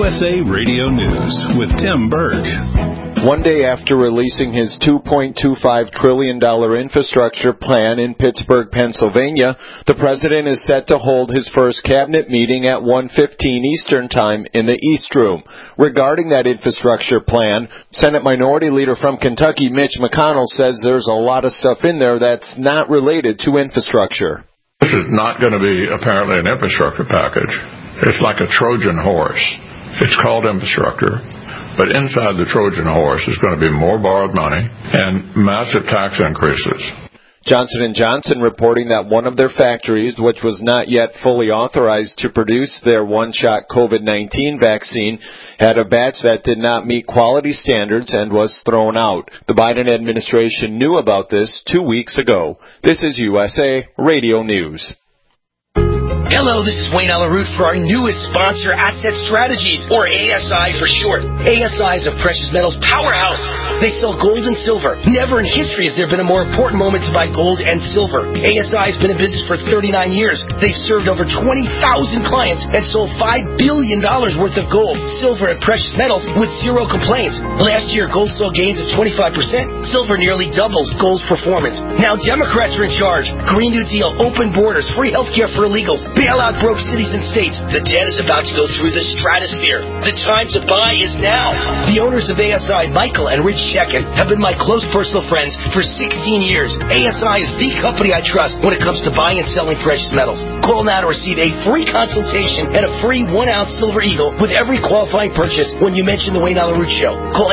USA Radio News with Tim Berg. One day after releasing his $2.25 trillion infrastructure plan in Pittsburgh, Pennsylvania, the president is set to hold his first cabinet meeting at 1:15 Eastern Time in the East Room. Regarding that infrastructure plan, Senate Minority Leader from Kentucky, Mitch McConnell, says there's a lot of stuff in there that's not related to infrastructure. This is not going to be apparently an infrastructure package. It's like a Trojan horse. It's called infrastructure. But inside the Trojan horse is going to be more borrowed money and massive tax increases. Johnson & Johnson reporting that one of their factories, which was not yet fully authorized to produce their one-shot COVID-19 vaccine, had a batch that did not meet quality standards and was thrown out. The Biden administration knew about this 2 weeks ago. This is USA Radio News. Hello, this is Wayne Alaroot for our newest sponsor, Asset Strategies, or ASI for short. ASI is a precious metals powerhouse. They sell gold and silver. Never in history has there been a more important moment to buy gold and silver. ASI has been in business for 39 years. They've served over 20,000 clients and sold $5 billion worth of gold, silver, and precious metals with zero complaints. Last year, gold saw gains of 25%. Silver nearly doubles gold's performance. Now Democrats are in charge. Green New Deal, open borders, free healthcare for illegals, bailout broke cities and states. The debt is about to go through the stratosphere. The time to buy is now. The owners of ASI, Michael and Rich Shekin, have been my close personal friends for 16 years. ASI is the company I trust when it comes to buying and selling precious metals. Call now to receive a free consultation and a free 1-ounce Silver Eagle with every qualifying purchase when you mention the Wayne Alaroot Show. Call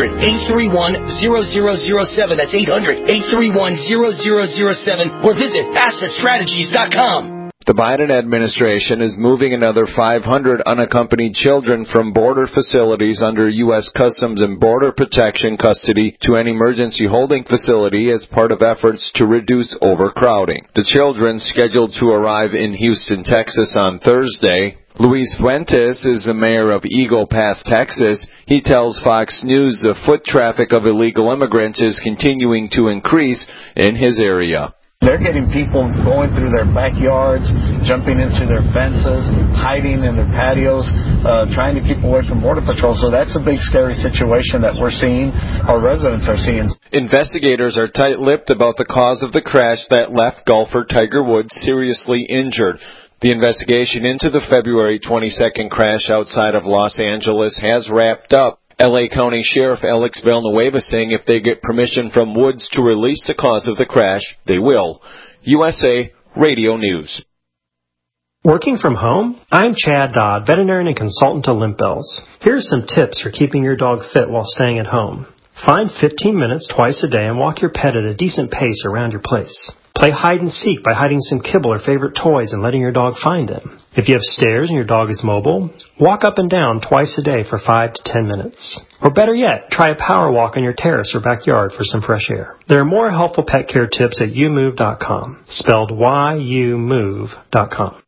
800-831-0007. That's 800-831-0007 or visit AssetStrategies.com. The Biden administration is moving another 500 unaccompanied children from border facilities under U.S. Customs and Border Protection custody to an emergency holding facility as part of efforts to reduce overcrowding. The children, scheduled to arrive in Houston, Texas on Thursday. Luis Fuentes is the mayor of Eagle Pass, Texas. He tells Fox News the foot traffic of illegal immigrants is continuing to increase in his area. They're getting people going through their backyards, jumping into their fences, hiding in their patios, trying to keep away from Border Patrol. So that's a big, scary situation that we're seeing, our residents are seeing. Investigators are tight-lipped about the cause of the crash that left golfer Tiger Woods seriously injured. The investigation into the February 22nd crash outside of Los Angeles has wrapped up. L.A. County Sheriff Alex Villanueva saying if they get permission from Woods to release the cause of the crash, they will. USA Radio News. Working from home? I'm Chad Dodd, veterinarian and consultant to Limp Bells. Here are some tips for keeping your dog fit while staying at home. Find 15 minutes twice a day and walk your pet at a decent pace around your place. Play hide and seek by hiding some kibble or favorite toys and letting your dog find them. If you have stairs and your dog is mobile, walk up and down twice a day for 5 to 10 minutes. Or better yet, try a power walk on your terrace or backyard for some fresh air. There are more helpful pet care tips at youmove.com, spelled YOUMove.com.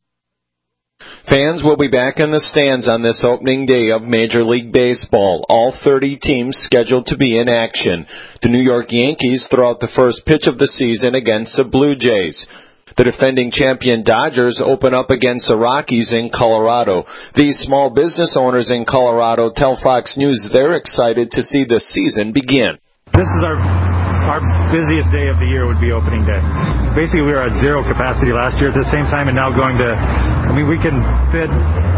Fans will be back in the stands on this opening day of Major League Baseball. All 30 teams scheduled to be in action. The New York Yankees throw out the first pitch of the season against the Blue Jays. The defending champion Dodgers open up against the Rockies in Colorado. These small business owners in Colorado tell Fox News they're excited to see the season begin. This is our busiest day of the year would be opening day. Basically, we were at zero capacity last year at the same time, and now going to, we can fit,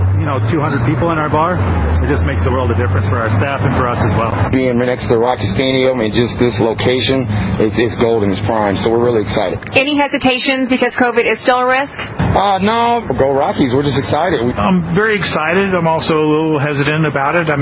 200 people in our bar. It just makes the world of difference for our staff and for us as well. Being next to Rocky Stadium and just this location, it's gold in its prime, so we're really excited. Any hesitations because COVID is still a risk? No. Go Rockies. We're just excited. I'm very excited. I'm also a little hesitant about it.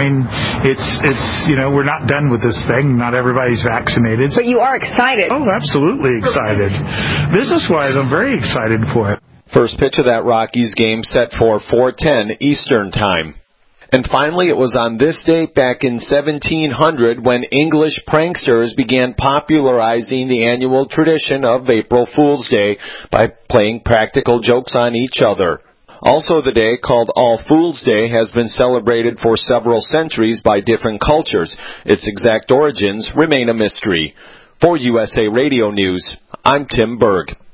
It's we're not done with this thing. Not everybody's vaccinated. But you are excited. Oh, absolutely excited. Business-wise, I'm very excited for it. First pitch of that Rockies game set for 4:10 Eastern Time. And finally, it was on this date back in 1700 when English pranksters began popularizing the annual tradition of April Fool's Day by playing practical jokes on each other. Also, the day, called All Fools' Day, has been celebrated for several centuries by different cultures. Its exact origins remain a mystery. For USA Radio News, I'm Tim Berg.